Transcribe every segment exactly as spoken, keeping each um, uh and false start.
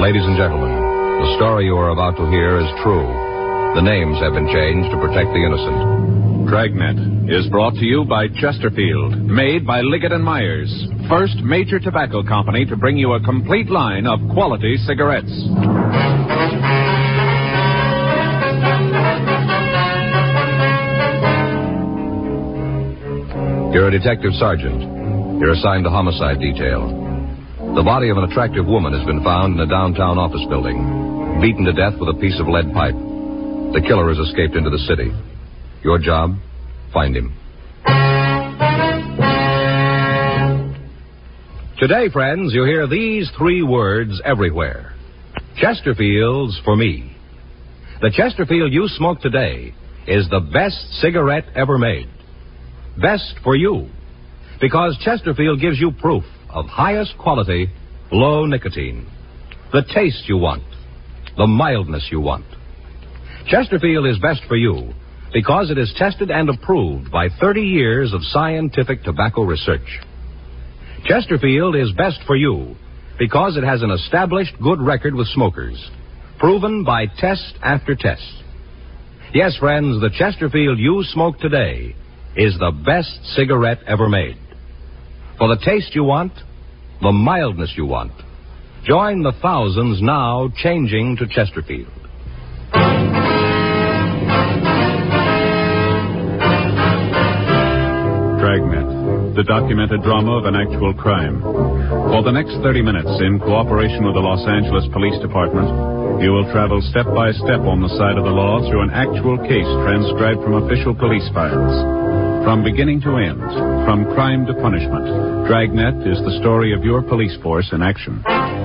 Ladies and gentlemen, the story you are about to hear is true. The names have been changed to protect the innocent. Dragnet is brought to you by Chesterfield, made by Liggett and Myers, first major tobacco company to bring you a complete line of quality cigarettes. You're a detective sergeant. You're assigned to homicide detail. The body of an attractive woman has been found in a downtown office building, beaten to death with a piece of lead pipe. The killer has escaped into the city. Your job? Find him. Today, friends, you hear these three words everywhere. Chesterfield's for me. The Chesterfield you smoke today is the best cigarette ever made. Best for you. Because Chesterfield gives you proof of highest quality, low nicotine. The taste you want. The mildness you want. Chesterfield is best for you because it is tested and approved by thirty years of scientific tobacco research. Chesterfield is best for you because it has an established good record with smokers, proven by test after test. Yes, friends, the Chesterfield you smoke today is the best cigarette ever made. For the taste you want, the mildness you want, join the thousands now changing to Chesterfield. Dragnet, the documented drama of an actual crime. For the next thirty minutes, in cooperation with the Los Angeles Police Department, you will travel step by step on the side of the law through an actual case transcribed from official police files. From beginning to end, from crime to punishment, Dragnet is the story of your police force in action.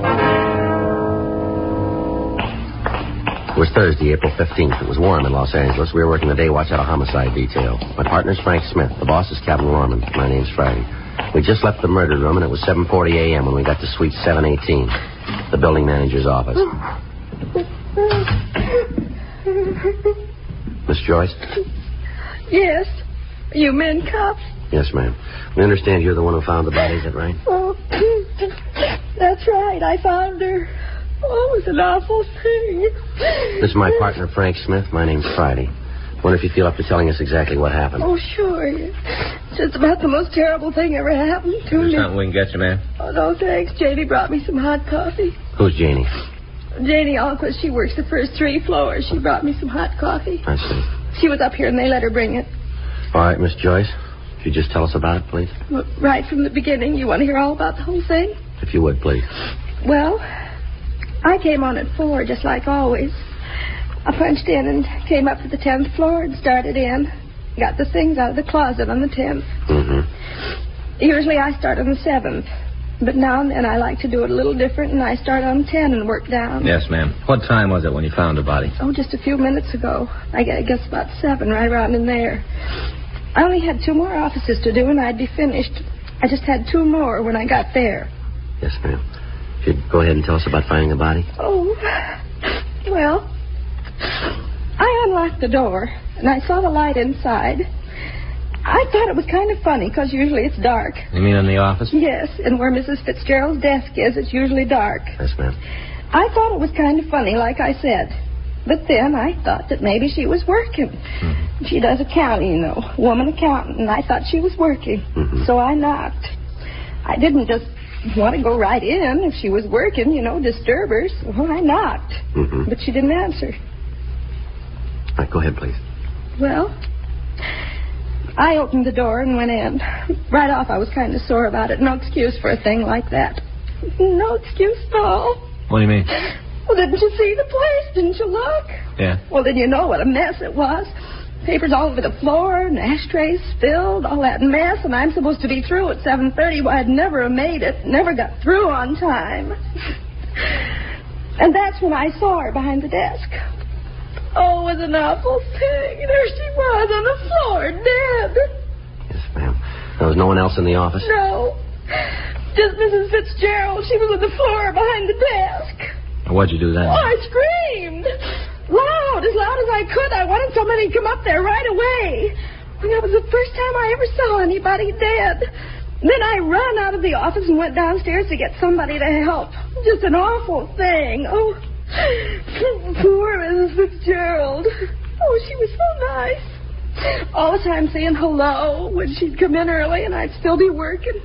It was Thursday, April fifteenth. It was warm in Los Angeles. We were working the day watch at a homicide detail. My partner's Frank Smith. The boss is Captain Lorman. My name's Friday. We just left the murder room, and it was seven forty a.m. when we got to suite seven eighteen, the building manager's office. Miss Joyce? Yes. You men cops? Yes, ma'am. We understand you're the one who found the body, is that right? Oh, that's right. I found her. Oh, it was an awful thing. This is my partner, Frank Smith. My name's Friday. Wonder if you feel up to telling us exactly what happened. Oh, sure. It's just about the most terrible thing ever happened to There's me. something we can get you, ma'am. Oh, no, thanks. Janie brought me some hot coffee. Who's Janie? Janie Alquist. She works the first three floors. She brought me some hot coffee. I see. She was up here and they let her bring it. All right, Miss Joyce. Could you just tell us about it, please? Well, right from the beginning. You want to hear all about the whole thing? If you would, please. Well, I came on at four, just like always. I punched in and came up to the tenth floor and started in. Got the things out of the closet on the tenth. Mm-hmm. Usually I start on the seventh. But now and then I like to do it a little different, and I start on ten and work down. Yes, ma'am. What time was it when you found the body? Oh, just a few minutes ago. I guess about seven, right around in there. I only had two more offices to do, and I'd be finished. I just had two more when I got there. Yes, ma'am. You'd go ahead and tell us about finding the body? Oh, well, I unlocked the door, and I saw the light inside. I thought it was kind of funny, because usually it's dark. You mean in the office? Yes, and where Missus Fitzgerald's desk is, it's usually dark. Yes, ma'am. I thought it was kind of funny, like I said. But then I thought that maybe she was working. Mm-hmm. She does accounting, you know, woman accountant, and I thought she was working. Mm-hmm. So I knocked. I didn't just want to go right in. If she was working, you know, disturb her. So I knocked. Mm-hmm. But she didn't answer. All right, go ahead, please. Well, I opened the door and went in. Right off, I was kind of sore about it. No excuse for a thing like that. No excuse at all. What do you mean? Well, didn't you see the place? Didn't you look? Yeah. Well, then you know what a mess it was. Papers all over the floor, and ashtrays spilled, all that mess, and I'm supposed to be through at seven thirty. Well, I'd never have made it. Never got through on time. And that's when I saw her behind the desk. Oh, it was an awful thing. There she was on the floor, dead. Yes, ma'am. There was no one else in the office? No. Just Missus Fitzgerald. She was on the floor behind the desk. What'd you do then? Oh, I screamed. Loud, as loud as I could. I wanted somebody to come up there right away. And that was the first time I ever saw anybody dead. Then I ran out of the office and went downstairs to get somebody to help. Just an awful thing. Oh, poor Missus Fitzgerald. Oh, she was so nice. All the time saying hello when she'd come in early and I'd still be working.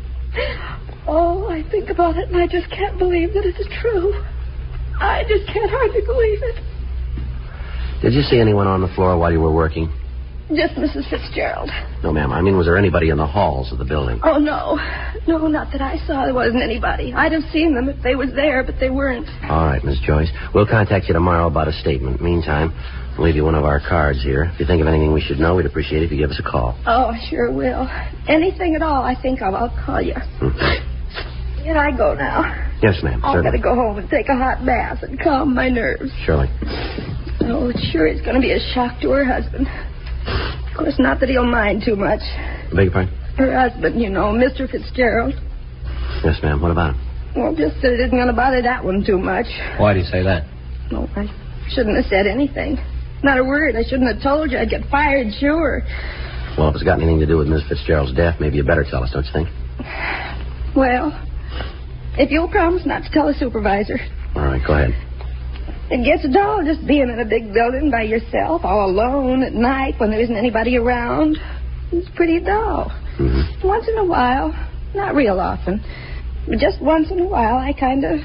Oh, I think about it and I just can't believe that it's true. I just can't hardly believe it. Did you see anyone on the floor while you were working? Just Missus Fitzgerald. No, ma'am. I mean, was there anybody in the halls of the building? Oh, no. No, not that I saw. There wasn't anybody. I'd have seen them if they was there, but they weren't. All right, Miss Joyce. We'll contact you tomorrow about a statement. Meantime, we'll leave you one of our cards here. If you think of anything we should know, we'd appreciate it if you give us a call. Oh, I sure will. Anything at all, I think of, I'll call you. Mm-hmm. Can I go now? Yes, ma'am. I've got to go home and take a hot bath and calm my nerves. Surely. Oh, it sure is going to be a shock to her husband. Of course, not that he'll mind too much. I beg your pardon? Her husband, you know, Mister Fitzgerald. Yes, ma'am. What about him? Well, just that it isn't going to bother that one too much. Why do you say that? No, I shouldn't have said anything. Not a word. I shouldn't have told you. I'd get fired, sure. Well, if it's got anything to do with Miss Fitzgerald's death, maybe you better tell us, don't you think? Well, if you'll promise not to tell the supervisor. All right, go ahead. It gets dull just being in a big building by yourself, all alone at night when there isn't anybody around. It's pretty dull. Mm-hmm. Once in a while, not real often, but just once in a while, I kind of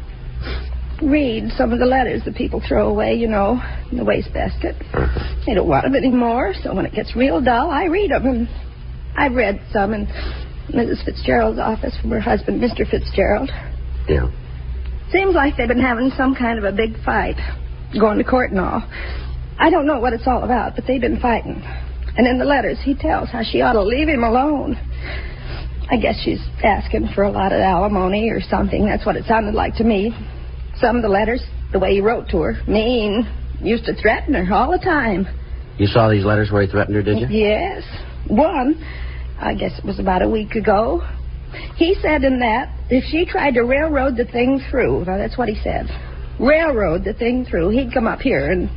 read some of the letters that people throw away, you know, in the wastebasket. Uh-huh. They don't want them anymore, so when it gets real dull, I read them. And I've read some in Missus Fitzgerald's office from her husband, Mister Fitzgerald. Yeah. Seems like they've been having some kind of a big fight, going to court and all. I don't know what it's all about, but they've been fighting. And in the letters, he tells how she ought to leave him alone. I guess she's asking for a lot of alimony or something. That's what it sounded like to me. Some of the letters, the way he wrote to her, mean, used to threaten her all the time. You saw these letters where he threatened her, did you? Yes. One, I guess it was about a week ago. He said in that, if she tried to railroad the thing through, now that's what he said, railroad the thing through, he'd come up here and...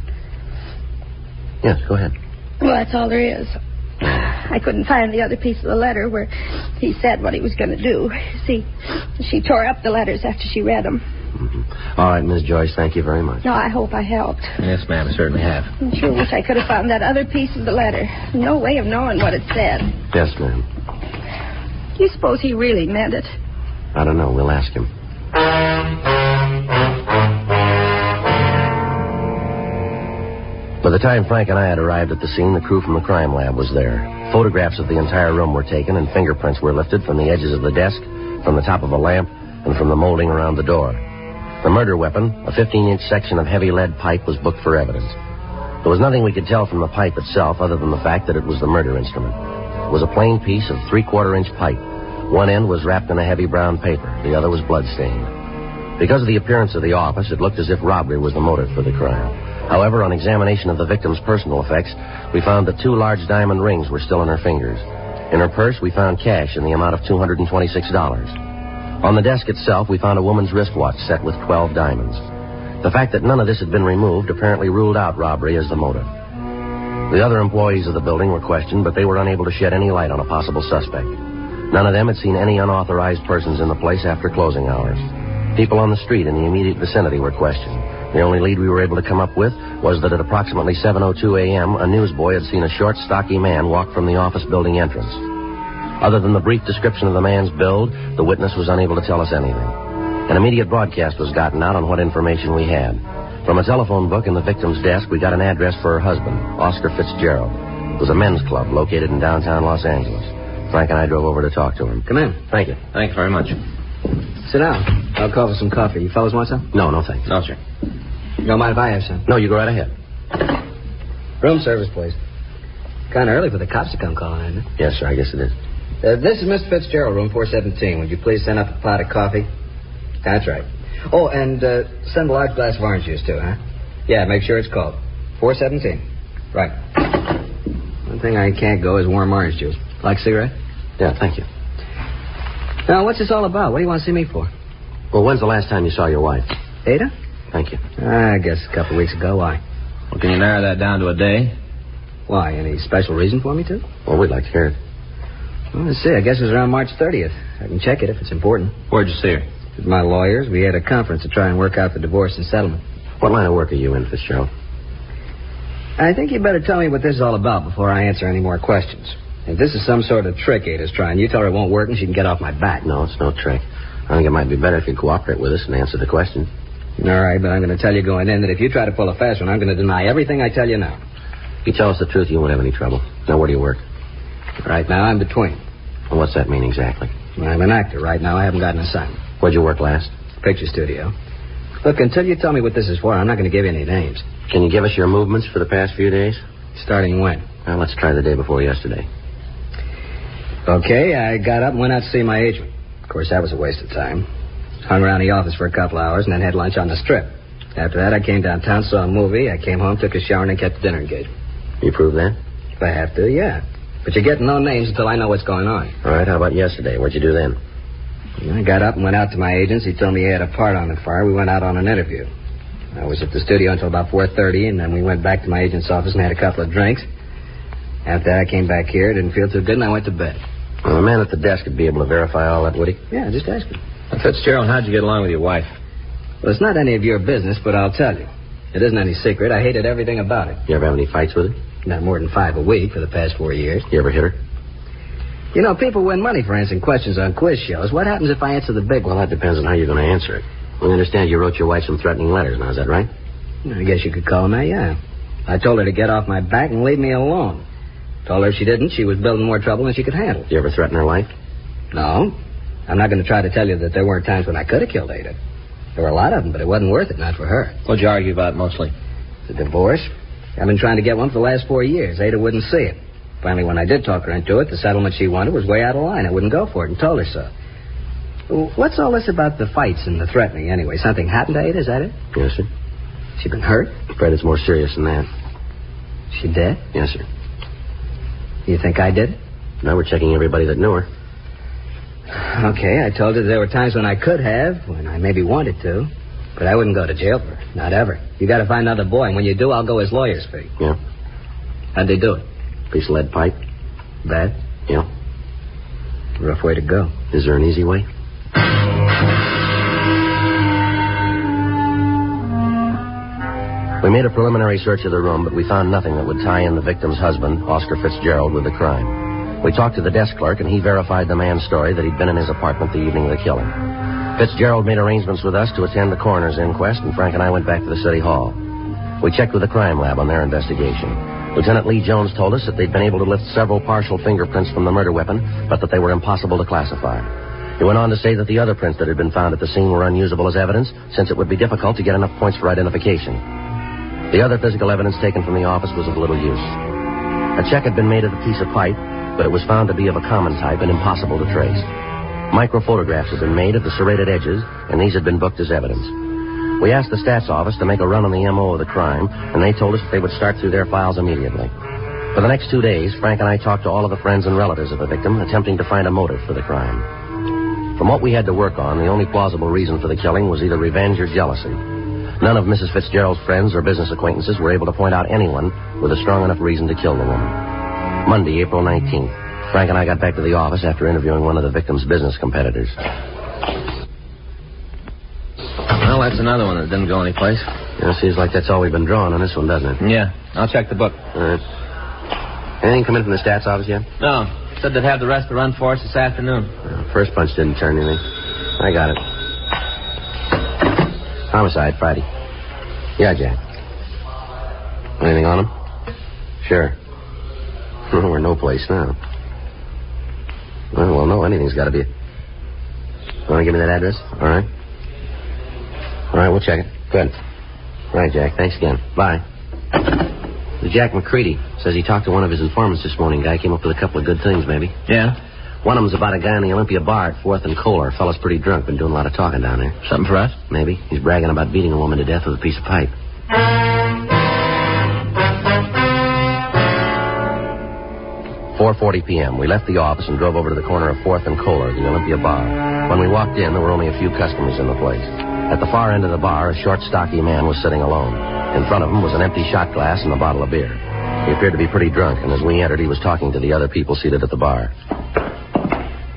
Yes, go ahead. Well, that's all there is. I couldn't find the other piece of the letter where he said what he was going to do. See, she tore up the letters after she read them. Mm-hmm. All right, Miss Joyce, thank you very much. No, I hope I helped. Yes, ma'am, I certainly have. I sure wish I could have found that other piece of the letter. No way of knowing what it said. Yes, ma'am. Do you suppose he really meant it? I don't know. We'll ask him. By the time Frank and I had arrived at the scene, the crew from the crime lab was there. Photographs of the entire room were taken, and fingerprints were lifted from the edges of the desk, from the top of a lamp, and from the molding around the door. The murder weapon, a fifteen-inch section of heavy lead pipe, was booked for evidence. There was nothing we could tell from the pipe itself other than the fact that it was the murder instrument. It was a plain piece of three-quarter-inch pipe. One end was wrapped in a heavy brown paper. The other was blood-stained. Because of the appearance of the office, it looked as if robbery was the motive for the crime. However, on examination of the victim's personal effects, we found that two large diamond rings were still in her fingers. In her purse, we found cash in the amount of two hundred twenty-six dollars. On the desk itself, we found a woman's wristwatch set with twelve diamonds. The fact that none of this had been removed apparently ruled out robbery as the motive. The other employees of the building were questioned, but they were unable to shed any light on a possible suspect. None of them had seen any unauthorized persons in the place after closing hours. People on the street in the immediate vicinity were questioned. The only lead we were able to come up with was that at approximately seven oh two a.m., a newsboy had seen a short, stocky man walk from the office building entrance. Other than the brief description of the man's build, the witness was unable to tell us anything. An immediate broadcast was gotten out on what information we had. From a telephone book in the victim's desk, we got an address for her husband, Oscar Fitzgerald. It was a men's club located in downtown Los Angeles. Frank and I drove over to talk to him. Come in. Thank you. Thanks very much. Sit down. I'll call for some coffee. You fellas want some? No, no, thanks. No, sir. You don't mind if I have some? No, you go right ahead. Room service, please. Kind of early for the cops to come calling, isn't it? Yes, sir, I guess it is. Uh, this is Mister Fitzgerald, room four seventeen. Would you please send up a pot of coffee? That's right. Oh, and uh, send a large glass of orange juice, too, huh? Yeah, make sure it's cold. four seventeen. Right. One thing I can't go is warm orange juice. Like a cigarette? Yeah, thank you. Now, what's this all about? What do you want to see me for? Well, when's the last time you saw your wife? Ada? Thank you. I guess a couple of weeks ago. Why? Well, can you narrow that down to a day? Why? Any special reason for me to? Well, we'd like to hear it. Well, let's see. I guess it was around March thirtieth. I can check it if it's important. Where'd you see her? With my lawyers, we had a conference to try and work out the divorce and settlement. What line of work are you in, Fitzgerald? I think you better tell me what this is all about before I answer any more questions. If this is some sort of trick Ada's trying, you tell her it won't work and she can get off my back. No, it's no trick. I think it might be better if you cooperate with us and answer the question. All right, but I'm going to tell you going in that if you try to pull a fast one, I'm going to deny everything I tell you now. If you tell us the truth, you won't have any trouble. Now, where do you work? Right now, I'm between. Well, what's that mean exactly? I'm an actor. Right now, I haven't got an assignment. Where'd you work last? Picture studio. Look, until you tell me what this is for, I'm not going to give you any names. Can you give us your movements for the past few days? Starting when? Well, let's try the day before yesterday. Okay, I got up and went out to see my agent. Of course, that was a waste of time. Hung around the office for a couple hours and then had lunch on the strip. After that, I came downtown, saw a movie. I came home, took a shower, and then kept the dinner engagement. You prove that? If I have to, yeah. But you're getting no names until I know what's going on. All right, how about yesterday? What'd you do then? I got up and went out to my agent's. He told me he had a part on the fire. We went out on an interview. I was at the studio until about four thirty, and then we went back to my agent's office and had a couple of drinks. After that, I came back here, didn't feel too good, and I went to bed. Well, the man at the desk would be able to verify all that, would he? Yeah, just ask him. Fitzgerald, how'd you get along with your wife? Well, it's not any of your business, but I'll tell you. It isn't any secret. I hated everything about it. You ever have any fights with her? Not more than five a week for the past four years. You ever hit her? You know, people win money for answering questions on quiz shows. What happens if I answer the big one? Well, that depends on how you're going to answer it. We understand you wrote your wife some threatening letters. Now, is that right? I guess you could call them that, yeah. I told her to get off my back and leave me alone. Told her if she didn't, she was building more trouble than she could handle. Did you ever threaten her life? No. I'm not going to try to tell you that there weren't times when I could have killed Ada. There were a lot of them, but it wasn't worth it, not for her. What'd you argue about mostly? The divorce. I've been trying to get one for the last four years. Ada wouldn't see it. Finally, when I did talk her into it, the settlement she wanted was way out of line. I wouldn't go for it and told her so. What's all this about the fights and the threatening anyway? Something happened to Ada, is that it? Yes, sir. She been hurt? I'm afraid it's more serious than that. She dead? Yes, sir. You think I did? Now we're checking everybody that knew her. Okay, I told her there were times when I could have, when I maybe wanted to. But I wouldn't go to jail for her. Not ever. You got to find another boy, and when you do, I'll go as lawyer's fee. Yeah. How'd they do it? Piece of lead pipe. Bad? Yeah. Rough way to go. Is there an easy way? We made a preliminary search of the room, but we found nothing that would tie in the victim's husband, Oscar Fitzgerald, with the crime. We talked to the desk clerk, and he verified the man's story that he'd been in his apartment the evening of the killing. Fitzgerald made arrangements with us to attend the coroner's inquest, and Frank and I went back to the city hall. We checked with the crime lab on their investigation. Lieutenant Lee Jones told us that they'd been able to lift several partial fingerprints from the murder weapon, but that they were impossible to classify. He went on to say that the other prints that had been found at the scene were unusable as evidence, since it would be difficult to get enough points for identification. The other physical evidence taken from the office was of little use. A check had been made of the piece of pipe, but it was found to be of a common type and impossible to trace. Microphotographs had been made of the serrated edges, and these had been booked as evidence. We asked the stats office to make a run on the M O of the crime, and they told us that they would start through their files immediately. For the next two days, Frank and I talked to all of the friends and relatives of the victim, attempting to find a motive for the crime. From what we had to work on, the only plausible reason for the killing was either revenge or jealousy. None of Missus Fitzgerald's friends or business acquaintances were able to point out anyone with a strong enough reason to kill the woman. Monday, April nineteenth, Frank and I got back to the office after interviewing one of the victim's business competitors. Well, that's another one that didn't go anyplace. Yeah, seems like that's all we've been drawing on this one, doesn't it? Yeah, I'll check the book. All right. Anything come in from the stats office yet? No, said they'd have the rest to run for us this afternoon. Uh, first punch didn't turn anything. I got it. Homicide, Friday. Yeah, Jack. Anything on him? Sure. We're no place now. Well, well, no, anything's got to be. Want to give me that address? All right. All right, we'll check it. Good. All right, Jack. Thanks again. Bye. The Jack McCready says he talked to one of his informants this morning. Guy came up with a couple of good things, maybe. Yeah? One of them's about a guy in the Olympia bar at fourth and Kohler. Fella's pretty drunk. Been doing a lot of talking down there. Something for us? Maybe. He's bragging about beating a woman to death with a piece of pipe. four forty p.m. We left the office and drove over to the corner of fourth and Kohler, the Olympia bar. When we walked in, there were only a few customers in the place. At the far end of the bar, a short, stocky man was sitting alone. In front of him was an empty shot glass and a bottle of beer. He appeared to be pretty drunk, and as we entered, he was talking to the other people seated at the bar.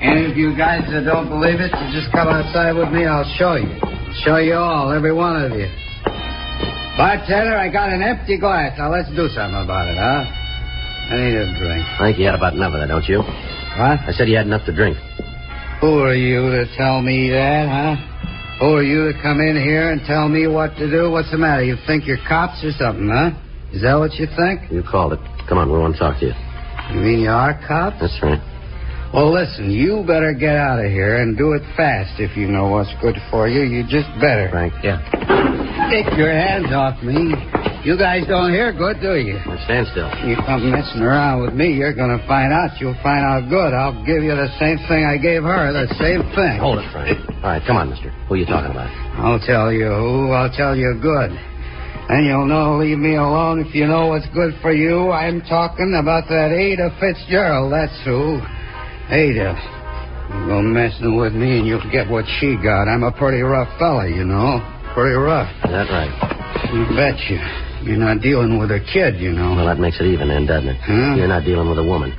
And if you guys uh, don't believe it, you just come outside with me. I'll show you. Show you all, every one of you. Bartender, I got an empty glass. Now, let's do something about it, huh? I need a drink. I think you had about enough of that, don't you? What? I said you had enough to drink. Who are you to tell me that, huh? Who are you to come in here and tell me what to do? What's the matter? You think you're cops or something, huh? Is that what you think? You called it. Come on, we want to talk to you. You mean you are cops? That's right. Well, listen, you better get out of here and do it fast if you know what's good for you. You just better. Frank? Yeah. Take your hands off me. You guys don't hear good, do you? Now stand still. You come messing around with me, you're going to find out. You'll find out good. I'll give you the same thing I gave her, the same thing. Hold it, Frank. All right, come on, mister. Who are you talking about? I'll tell you who. I'll tell you good. And you'll know, leave me alone if you know what's good for you. I'm talking about that Ada Fitzgerald. That's who. Ada. You go messing with me and you'll get what she got. I'm a pretty rough fella, you know. Pretty rough. Is that right? You betcha. You're not dealing with a kid, you know. Well, that makes it even then, doesn't it? Huh? You're not dealing with a woman.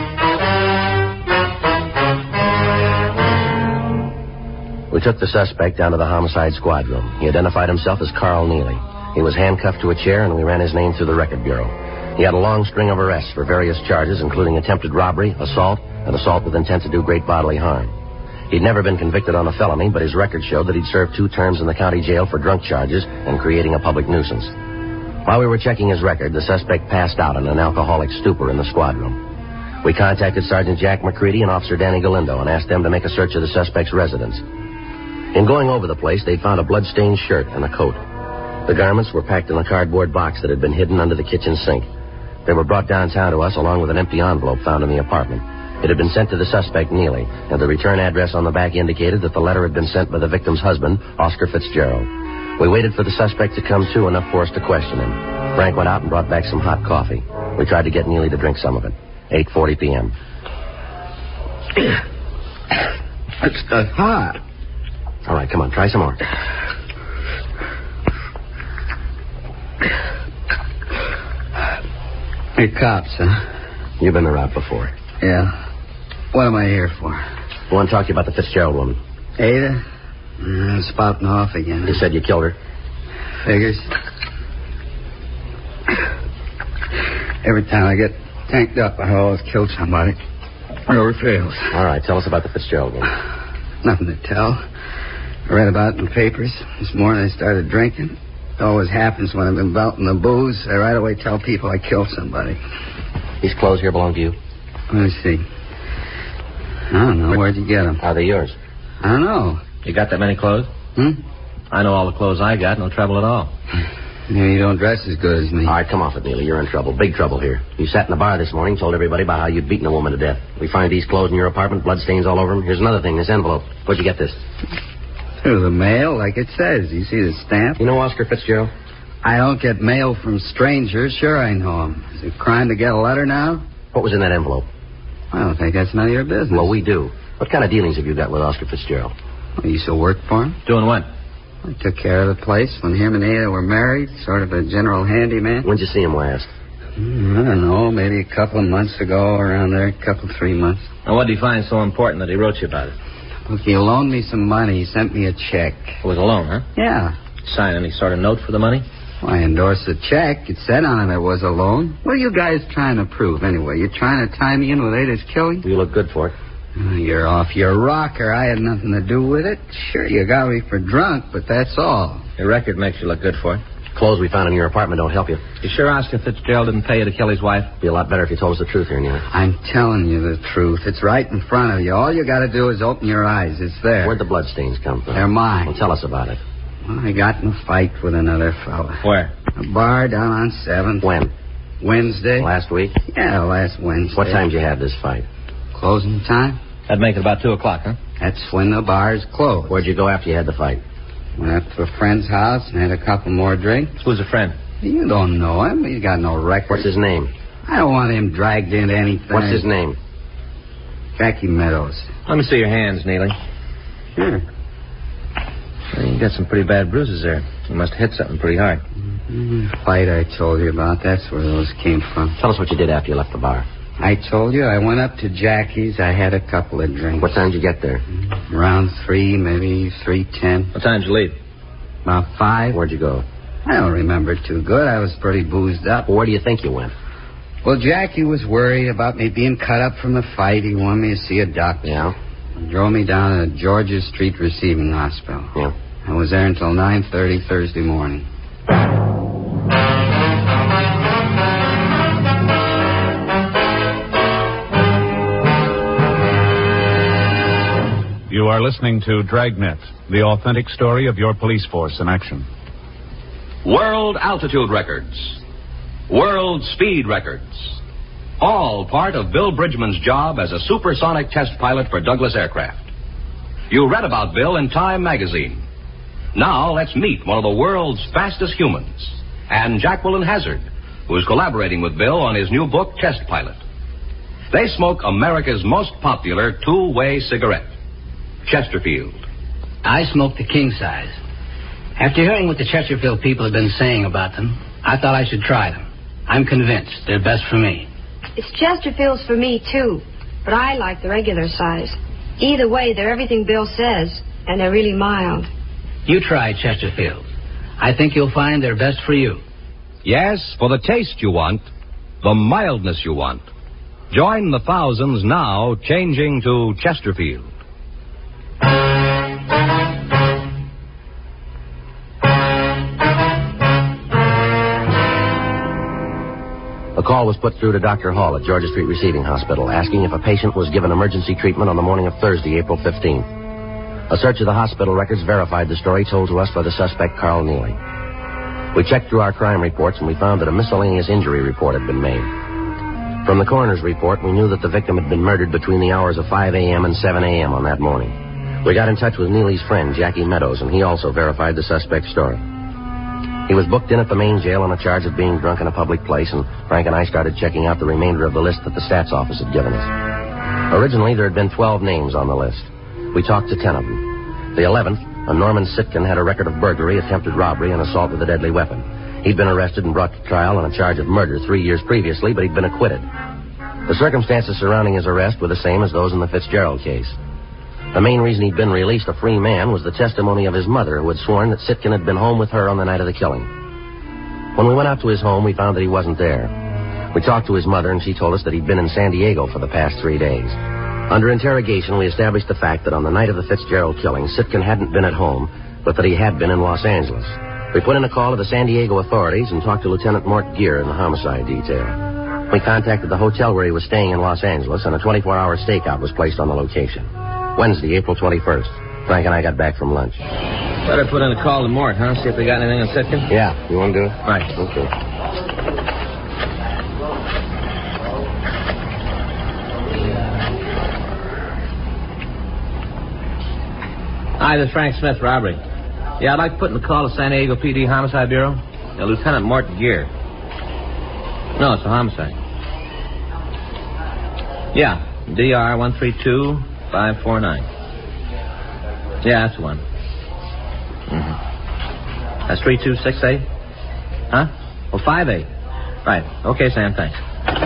We took the suspect down to the homicide squad room. He identified himself as Carl Neely. He was handcuffed to a chair, and we ran his name through the record bureau. He had a long string of arrests for various charges, including attempted robbery, assault, and assault with intent to do great bodily harm. He'd never been convicted on a felony, but his record showed that he'd served two terms in the county jail for drunk charges and creating a public nuisance. While we were checking his record, the suspect passed out in an alcoholic stupor in the squad room. We contacted Sergeant Jack McCready and Officer Danny Galindo and asked them to make a search of the suspect's residence. In going over the place, they'd found a blood-stained shirt and a coat. The garments were packed in a cardboard box that had been hidden under the kitchen sink. They were brought downtown to us along with an empty envelope found in the apartment. It had been sent to the suspect, Neely, and the return address on the back indicated that the letter had been sent by the victim's husband, Oscar Fitzgerald. We waited for the suspect to come to enough for us to question him. Frank went out and brought back some hot coffee. We tried to get Neely to drink some of it. eight forty p.m. It's uh, hot. All right, come on, try some more. You're cops, huh? You've been around before. Yeah. What am I here for? I want to talk to you about the Fitzgerald woman. Ada? Uh, spouting off again. You said you killed her. Figures. Every time I get tanked up, I always kill somebody. It never fails. All right, tell us about the Fitzgerald woman. Nothing to tell. I read about it in the papers. This morning I started drinking. It always happens when I've been belting the booze. I right away tell people I killed somebody. These clothes here belong to you? Let me see. I don't know. Where'd you get them? Are they yours? I don't know. You got that many clothes? Hmm? I know all the clothes I got. No trouble at all. Yeah, you don't dress as good as me. All right, come off it, Neely. You're in trouble. Big trouble here. You sat in the bar this morning, told everybody about how you'd beaten a woman to death. We find these clothes in your apartment, bloodstains all over them. Here's another thing, this envelope. Where'd you get this? Through the mail, like it says. You see the stamp? You know Oscar Fitzgerald? I don't get mail from strangers. Sure I know him. Is it a crime to get a letter now? What was in that envelope? I don't think that's none of your business. Well, we do. What kind of dealings have you got with Oscar Fitzgerald? Well, you still work for him? Doing what? I took care of the place when him and Ada were married. Sort of a general handyman. When'd you see him last? Mm, I don't know. Maybe a couple of months ago, around there. A couple, three months. And what did he find so important that he wrote you about it? Look, he loaned me some money. He sent me a check. It was a loan, huh? Yeah. Sign any sort of note for the money? Well, I endorsed the check. It said on it it was a loan. What are you guys trying to prove, anyway? You trying to tie me in with Ada's killing? You look good for it. Oh, you're off your rocker. I had nothing to do with it. Sure, you got me for drunk, but that's all. Your record makes you look good for it. Clothes we found in your apartment don't help you. You sure Oscar Fitzgerald didn't pay you to kill his wife? Be a lot better if you told us the truth here, Neely. I'm telling you the truth. It's right in front of you. All you got to do is open your eyes. It's there. Where'd the bloodstains come from? They're mine. Well, tell us about it. Well, I got in a fight with another fella. Where? A bar down on seventh. When? Wednesday. Last week? Yeah, last Wednesday. What time did you have this fight? Closing time? That'd make it about two o'clock, huh? That's when the bar's closed. Where'd you go after you had the fight? Went up to a friend's house and had a couple more drinks. Who's a friend? You don't know him. He's got no record. What's his name? I don't want him dragged into anything. What's his name? Jackie Meadows. Let me see your hands, Neely. Sure. Well, you got some pretty bad bruises there. You must have hit something pretty hard. Mm-hmm. Fight I told you about. That's where those came from. Tell us what you did after you left the bar. I told you I went up to Jackie's. I had a couple of drinks. What time did you get there? Around three, maybe three ten. What time did you leave? About five. Where'd you go? I don't remember too good. I was pretty boozed up. Well, where do you think you went? Well, Jackie was worried about me being cut up from the fight. He wanted me to see a doctor. Yeah? He drove me down to Georgia Street Receiving Hospital. Yeah. I was there until nine thirty Thursday morning. You are listening to Dragnet, the authentic story of your police force in action. World altitude records. World speed records. All part of Bill Bridgman's job as a supersonic test pilot for Douglas Aircraft. You read about Bill in Time magazine. Now let's meet one of the world's fastest humans, Ann Jacqueline Hazard, who's collaborating with Bill on his new book, Test Pilot. They smoke America's most popular two-way cigarette, Chesterfield. I smoke the king size. After hearing what the Chesterfield people have been saying about them, I thought I should try them. I'm convinced they're best for me. It's Chesterfields for me, too. But I like the regular size. Either way, they're everything Bill says, and they're really mild. You try Chesterfield. I think you'll find they're best for you. Yes, for the taste you want, the mildness you want. Join the thousands now changing to Chesterfield. A call was put through to Doctor Hall at Georgia Street Receiving Hospital, asking if a patient was given emergency treatment on the morning of Thursday, April fifteenth. A search of the hospital records verified the story told to us by the suspect, Carl Neely. We checked through our crime reports, and we found that a miscellaneous injury report had been made. From the coroner's report, we knew that the victim had been murdered between the hours of five a.m. and seven a.m. on that morning. We got in touch with Neely's friend, Jackie Meadows, and he also verified the suspect's story. He was booked in at the main jail on a charge of being drunk in a public place, and Frank and I started checking out the remainder of the list that the stats office had given us. Originally, there had been twelve names on the list. We talked to ten of them. The eleventh, a Norman Sitkin, had a record of burglary, attempted robbery, and assault with a deadly weapon. He'd been arrested and brought to trial on a charge of murder three years previously, but he'd been acquitted. The circumstances surrounding his arrest were the same as those in the Fitzgerald case. The main reason he'd been released a free man was the testimony of his mother, who had sworn that Sitkin had been home with her on the night of the killing. When we went out to his home, we found that he wasn't there. We talked to his mother, and she told us that he'd been in San Diego for the past three days. Under interrogation, we established the fact that on the night of the Fitzgerald killing, Sitkin hadn't been at home, but that he had been in Los Angeles. We put in a call to the San Diego authorities and talked to Lieutenant Mort Gear in the homicide detail. We contacted the hotel where he was staying in Los Angeles, and a twenty-four hour stakeout was placed on the location. Wednesday, April twenty-first. Frank and I got back from lunch. Better put in a call to Mort, huh? See if they got anything on Sitkin? Yeah. You want to do it? Right. Okay. Hi, this is Frank Smith, robbery. Yeah, I'd like to put in a call to San Diego P D Homicide Bureau. Yeah, Lieutenant Mort Gear. No, it's a homicide. Yeah, D R one three two five four nine. Yeah, that's the one. Mm-hmm. That's three two six eight? Huh? Well, five eight. Right. Okay, Sam, thanks.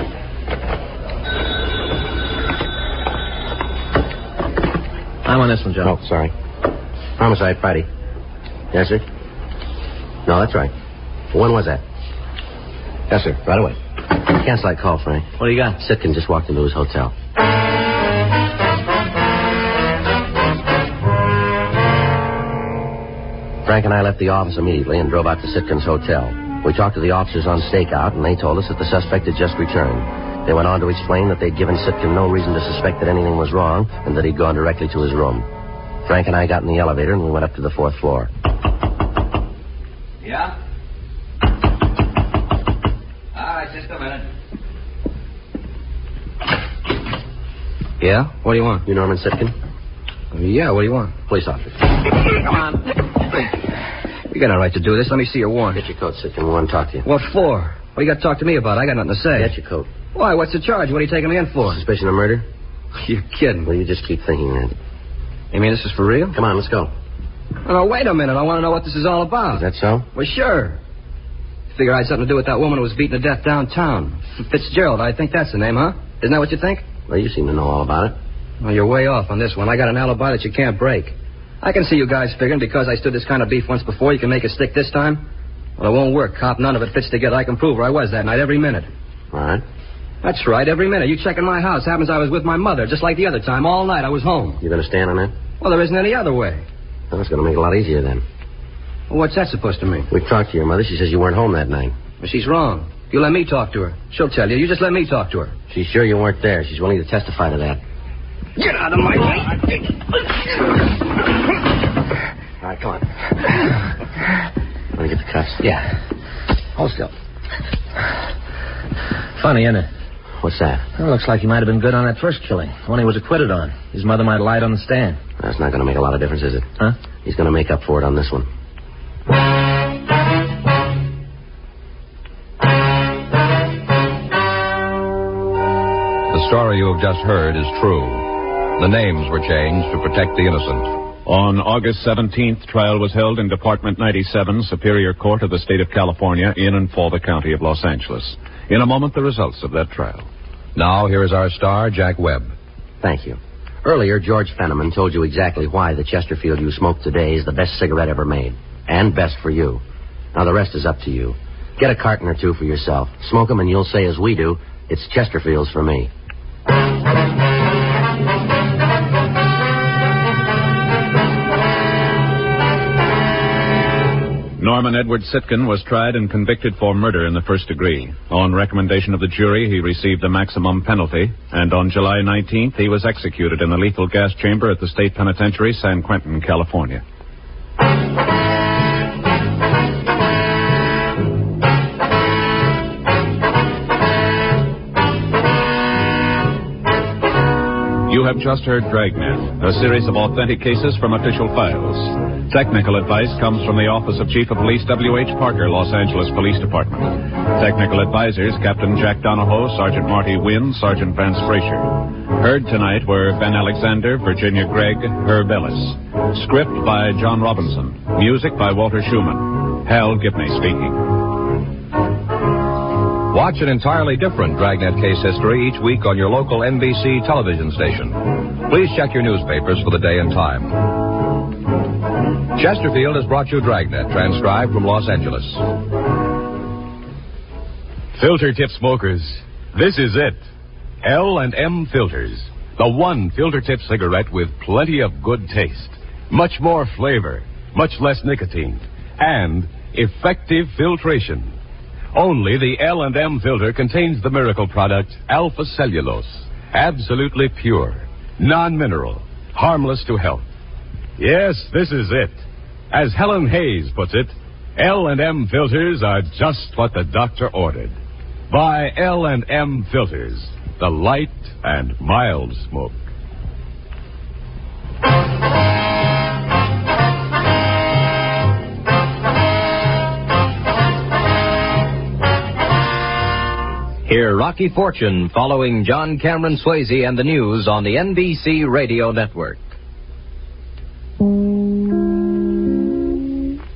I'm on this one, Joe. Oh, sorry. Homicide, Friday. Yes, sir? No, that's right. When was that? Yes, sir. Right away. Cancel that call, Frank. What do you got? Sitkin just walked into his hotel. Frank and I left the office immediately and drove out to Sitkin's hotel. We talked to the officers on stakeout, and they told us that the suspect had just returned. They went on to explain that they'd given Sitkin no reason to suspect that anything was wrong, and that he'd gone directly to his room. Frank and I got in the elevator, and we went up to the fourth floor. Yeah? All right, just a minute. Yeah? What do you want? You Norman Sitkin? Yeah, what do you want? Police officer. Come on. You got no right to do this. Let me see your warrant. Get your coat, Sitkin. We want to talk to you. What for? What do you got to talk to me about? I got nothing to say. Get your coat. Why? What's the charge? What are you taking me in for? Suspicion of murder? You're kidding. Well, you just keep thinking that. You mean this is for real? Come on, let's go. Oh, no, wait a minute. I want to know what this is all about. Is that so? Well, sure. Figure I had something to do with that woman who was beaten to death downtown. Fitzgerald, I think that's the name, huh? Isn't that what you think? Well, you seem to know all about it. Well, you're way off on this one. I got an alibi that you can't break. I can see you guys figuring because I stood this kind of beef once before, you can make it stick this time. Well, it won't work, cop. None of it fits together. I can prove where I was that night every minute. All right. That's right, every minute. You check in my house. Happens I was with my mother, just like the other time. All night I was home. You going to stand on that? Well, there isn't any other way. Well, that's going to make it a lot easier then. Well, what's that supposed to mean? We talked to your mother. She says you weren't home that night. Well, she's wrong. You let me talk to her. She'll tell you. You just let me talk to her. She's sure you weren't there. She's willing to testify to that. Get out of my way. All right, come on. Want to get the cuffs? Yeah. Hold still. Funny, isn't it? What's that? Well, looks like he might have been good on that first killing. One he was acquitted on. His mother might have lied on the stand. That's not going to make a lot of difference, is it? Huh? He's going to make up for it on this one. The story you have just heard is true. The names were changed to protect the innocent. On August seventeenth, trial was held in Department ninety-seven, Superior Court of the State of California, in and for the County of Los Angeles. In a moment, the results of that trial. Now, here is our star, Jack Webb. Thank you. Earlier, George Fenneman told you exactly why the Chesterfield you smoke today is the best cigarette ever made. And best for you. Now, the rest is up to you. Get a carton or two for yourself. Smoke them and you'll say, as we do, it's Chesterfields for me. Norman Edward Sitkin was tried and convicted for murder in the first degree. On recommendation of the jury, he received the maximum penalty, and on July nineteenth, he was executed in the lethal gas chamber at the State Penitentiary, San Quentin, California. You have just heard Dragnet, a series of authentic cases from official files. Technical advice comes from the Office of Chief of Police W H Parker, Los Angeles Police Department. Technical advisors, Captain Jack Donahoe, Sergeant Marty Wynn, Sergeant Vance Frazier. Heard tonight were Ben Alexander, Virginia Gregg, Herb Ellis. Script by John Robinson. Music by Walter Schumann. Hal Gibney speaking. Watch an entirely different Dragnet case history each week on your local N B C television station. Please check your newspapers for the day and time. Chesterfield has brought you Dragnet, transcribed from Los Angeles. Filter tip smokers, this is it. L and M Filters. The one filter tip cigarette with plenty of good taste. Much more flavor, much less nicotine, and effective filtration. Only the L and M filter contains the miracle product Alpha Cellulose. Absolutely pure, non-mineral, harmless to health. Yes, this is it. As Helen Hayes puts it, L and M filters are just what the doctor ordered. Buy L and M filters, the light and mild smoke. Hear Rocky Fortune following John Cameron Swayze and the news on the N B C Radio Network.